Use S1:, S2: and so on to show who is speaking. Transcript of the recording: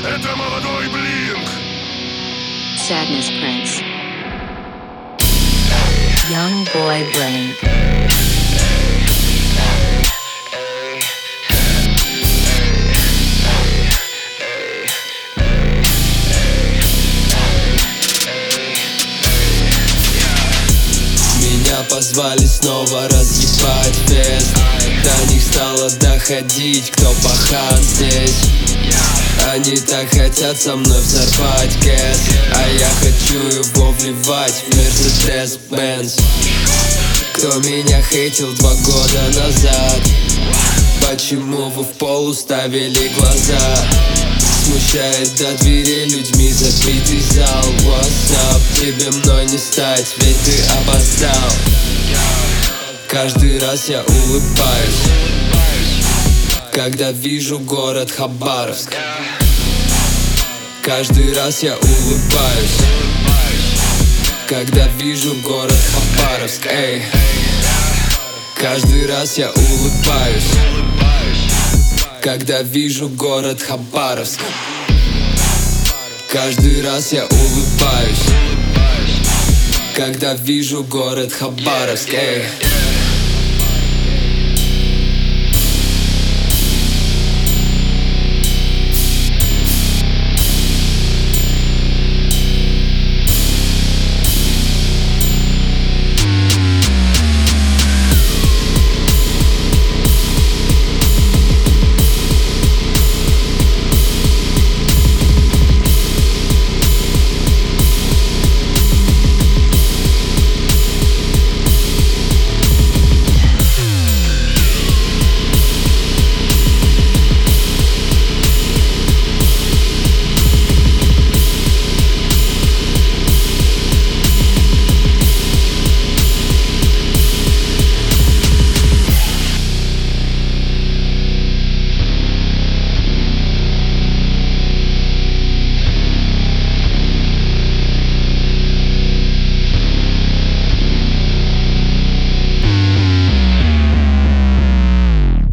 S1: Это молодой Блинк.
S2: Sadness Prince. Young Boy Blink.
S3: Меня позвали снова разъебать фест. До них стало доходить, кто пахан здесь. Они так хотят со мной взорвать кэс, а я хочу его вливать в Mercedes-Benz. Кто меня хейтил 2 года назад? Почему вы в пол уставили глаза? Смущает до двери людьми забитый зал. What's up? Тебе мной не стать, ведь ты опоздал. Каждый раз я улыбаюсь, когда вижу город Хабаровск. Каждый раз я улыбаюсь, когда вижу город Хабаровск. Эй. Каждый раз я улыбаюсь, когда вижу город Хабаровск. Каждый раз я улыбаюсь, когда вижу город Хабаровск. Эй.